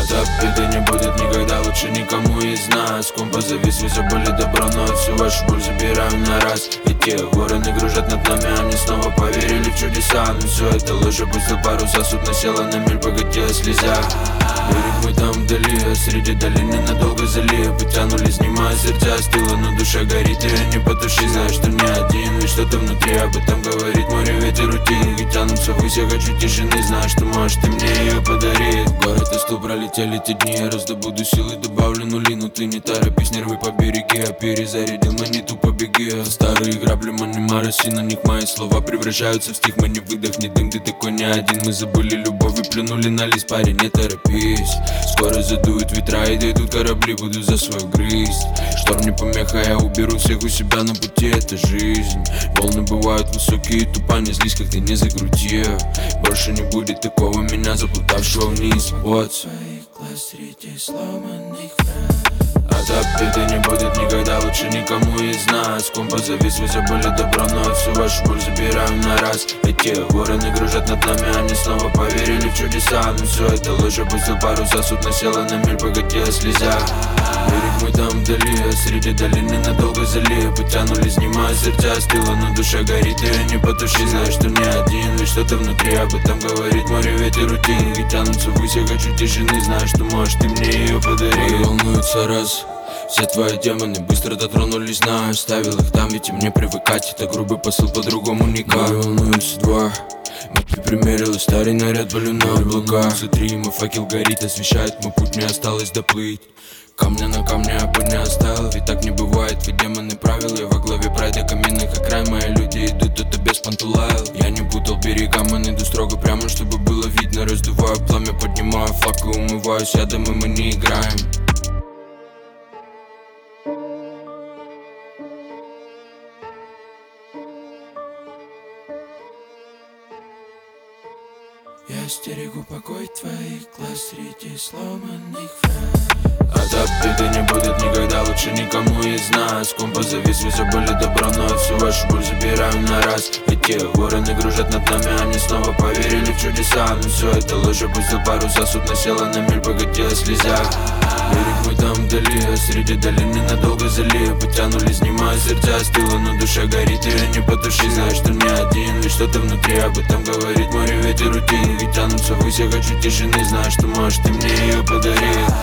От беды не будет никогда, лучше никому из нас. Компас завис, вы забыли добро, но всю вашу боль забираем на раз. И те вороны кружат над нами, они снова поверили в чудеса. Но все это ложь, опустил паруса, судно село на мель, покатила слеза. Берег мы там вдали, а среди долины надолго залив. Потянули, снимая сердца, стыло, но душа горит, и не потуши. Знаешь, что не один, ведь что-то внутри об этом говорит. Море, ветер, рутин, и тянутся ввысь, я хочу тишины. Знаешь, что может и мне ее подарит. Город и стул, пролетели те дни, я раздобуду силы, добавлю нули. Но ты не торопись, нервы побереги, а перезарядил монету, побеги. Старые грабли, манима, на них мои слова превращаются в стих. Мы не выдох, не дым, ты такой не один. Мы забыли любовь и плюнули на лист, парень, не торопись. Скоро задуют ветра и дойдут корабли, буду за свою грызть. Шторм не помеха, я уберу всех у себя на пути, это жизнь. Волны бывают высокие, тупо не злись, как ты не закрутил. Больше не будет такого меня, заплутавшего вниз. Вот своих глаз среди сломанных фраз. От беды не будет никогда, лучше никому из нас. Компас завис, вы забыли добро, но всю вашу боль забираем на раз. Эти вороны кружат над нами, они снова поверили в чудеса. Но все это ложь, опустил паруса, судно село на мель, покатила слеза. Берег мы там вдали, а среди долины надолго залив. Потянули, снимая сердца, стыло, но душа горит, и не потуши. Знаешь, что не один, ведь что-то внутри об этом говорит. Море, ветер, рутин, и тянутся ввысь, я хочу тишины. Знаешь, что может ты мне ее подари. Волнуются раз. Все твои демоны быстро дотронулись, знаю, оставил их там, ведь и мне привыкать. Это грубый посыл, по-другому никак. Волнуются два. Матки примерила старый наряд, балю на облака. Смотри, мой факел горит, освещает мой путь, мне осталось доплыть. Камня на камне я путь не оставил, ведь так не бывает, ведь демоны правил. Я во главе прайда каменных окраин, мои люди идут, это без пантулайл. Я не путал берега, man, иду строго прямо, чтобы было видно. Раздуваю пламя, поднимаю флаг и умываюсь ядом, и мы не играем. Я стерегу покой твоих глаз среди сломанных фраз. От беды не будет никогда, лучше никому из нас. Компас завис, вы забыли добро, но всю вашу боль забираем на раз. Эти вороны кружат над нами, они снова поверили в чудеса. Но все это ложь, опустил паруса, судно село на мель, покатила слеза. Берег мы там вдали, а среди долины надолго залив. Потянули, снимая сердца, стыло, но душа горит, и не потуши. Знаешь, что не один, ведь что-то внутри об этом говорит. Море, ветер, рутин, и тянутся ввысь, я хочу тишины. Знаешь, что может ты мне ее подарил.